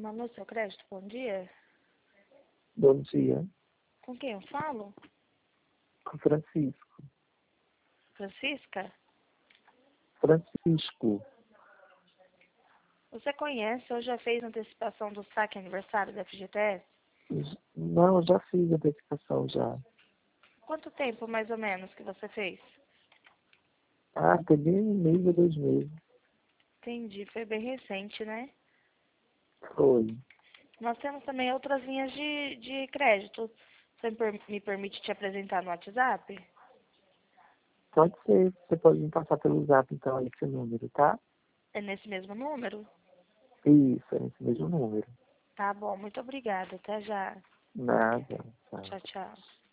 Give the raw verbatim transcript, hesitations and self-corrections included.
Manu, seu crédito, bom dia. Bom dia, Com quem eu falo? com Francisco. Francisca? Francisco, Você conhece ou já fez antecipação do saque aniversário da F G T S? não, eu já fiz a antecipação já. Quanto tempo, mais ou menos, que você fez? Ah, tem bem um mês ou dois meses. Entendi, foi bem recente, né? Foi. Nós temos também outras linhas de, de crédito. Você me per- me permite te apresentar no WhatsApp? Pode ser, você pode me passar pelo zap então esse número, tá? É nesse mesmo número? Isso, é esse mesmo número. Tá bom, muito obrigada. Até já. Nada, tá. Tchau, tchau.